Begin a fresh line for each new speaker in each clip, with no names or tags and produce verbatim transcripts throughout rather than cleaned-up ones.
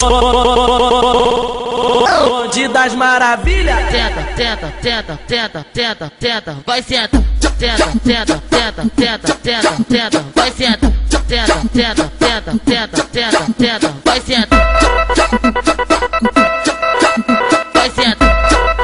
Bonde das maravilhas.
Tenta, tenta, tenta, tenta, tenta, tenta, vai senta. Tenta, tenta, tenta, tenta, tenta, tenta, vai senta. Tenta, tenta, tenta, tenta, tenta, tenta, vai senta. Vai senta.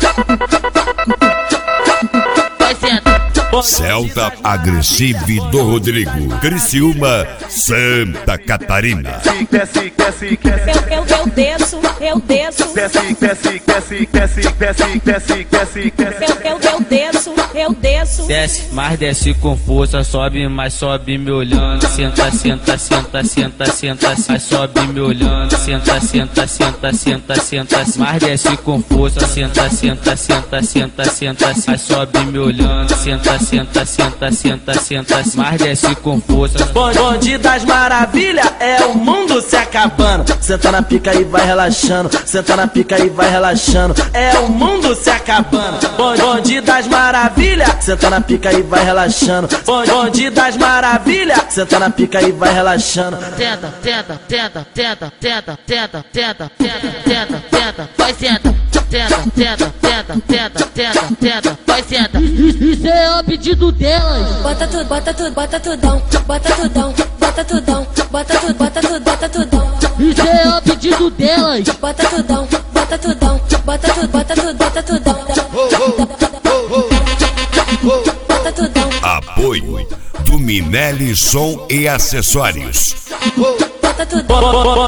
Vai senta.
Celta Agressive do Rodrigo, Criciúma, Santa Catarina.
Desce, desce, desce,
Eu, eu, eu desço, eu desço.
desce, desce, desce, desce, desce, desce, desce, desce.
Eu, eu, eu desço, eu desço.
Desce, mas desce com força, sobe, mas sobe me olhando. Senta, senta, senta, senta, senta, mas sobe me olhando. Senta, senta, senta, senta, senta, mas desce com força. Senta, senta, senta, senta, senta, mas sobe me olhando. Senta, senta, senta, senta, senta, mas desce com força.
Bonde das maravilhas é o mundo se acabando. Senta na pica e vai relaxando. Senta na pica e vai relaxando. É o mundo se acabando. Bonde das maravilhas. Senta na pica e vai relaxando. Bonde das maravilhas. Senta na pica e vai relaxando.
Tenta, tenta, tenta, tenta, tenta, tenta, tenta, tenta, tenta, tenta, vai senta. Tenta, tenta, tenta, tenta, tenta, tenta, vai senta. Isso é o pedido delas.
Bota tudo, bota tudo, bota tudão, bota tudão, bota tudão, bota tudo, bota tudo, bota tudão.
Isso é o pedido delas.
Bota tudão, bota tudão, bota tudo, bota tudo, bota tudão. Bota tudão.
Apoio do Minelli Som e Acessórios.
Bota tudão.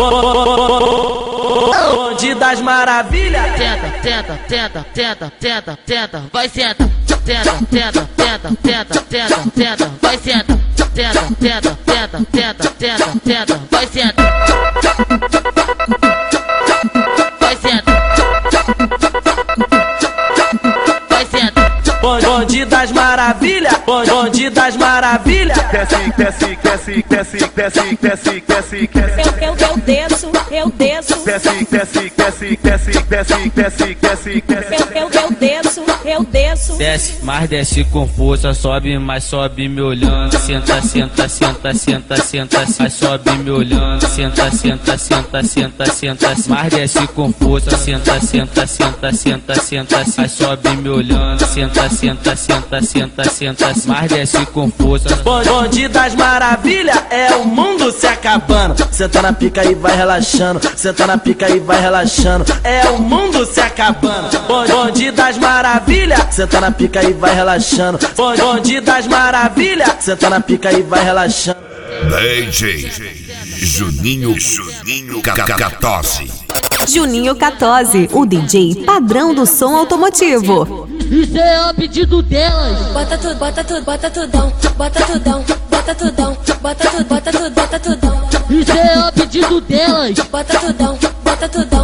Bonde das maravilhas.
Tenta, tenta, tenta, tenta, tenta, tenta, vai senta. Tenta, tenta, tenta, tenta, tenta, tenta, vai senta. Tenta, tenta, tenta, tenta, tenta, tenta, vai senta. Vai senta. Vai senta.
Bonde das maravilhas. Bonde das maravilhas.
Desce, desce, desce, desce, desce, desce, desce, desce.
Eu, eu, eu desço, eu desço.
Desce, desce, desce, desce, desce, desce, desce, desce.
Eu, eu, eu desço, eu desço.
Desce, mas desce com força, sobe, mas sobe me olhando. Senta, senta, senta, senta, senta, mas sobe me olhando. Senta, senta, senta, senta, senta, mas desce com força. Senta, senta, senta, senta, senta, mas sobe me olhando. Senta, senta, senta, senta, senta, mas desce com força.
Bonde das maravilhas é o mundo se acabando. Senta na pica e vai relaxando. Senta na pica e vai relaxando. É o mundo se acabando. Bonde das maravilhas. Senta na pica e vai relaxando. Bonde das maravilhas. Senta na pica e vai relaxando.
D J Juninho Juninho quatorze.
Juninho quatorze, o D J padrão do som automotivo.
Isso é o pedido delas.
Bota tudo, bota tudo, bota tudão, bota tudão, bota tudão, bota tudo, bota tudo, bota tudão.
Isso é o pedido delas.
Bota tudão, bota tudão.